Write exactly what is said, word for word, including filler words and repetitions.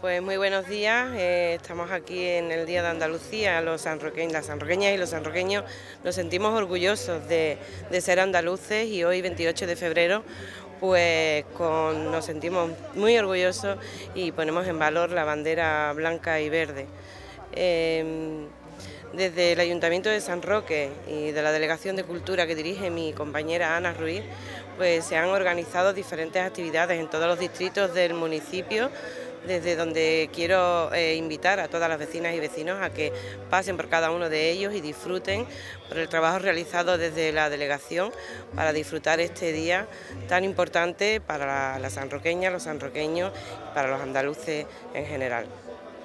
Pues muy buenos días, eh, estamos aquí en el Día de Andalucía, los sanroqueños, las sanroqueñas y los sanroqueños nos sentimos orgullosos de, de ser andaluces y hoy veintiocho de febrero pues con, nos sentimos muy orgullosos y ponemos en valor la bandera blanca y verde. Eh, Desde el Ayuntamiento de San Roque y de la Delegación de Cultura que dirige mi compañera Ana Ruiz, pues se han organizado diferentes actividades en todos los distritos del municipio, desde donde quiero eh, invitar a todas las vecinas y vecinos a que pasen por cada uno de ellos y disfruten por el trabajo realizado desde la delegación para disfrutar este día tan importante para las sanroqueñas, los sanroqueños y para los andaluces en general.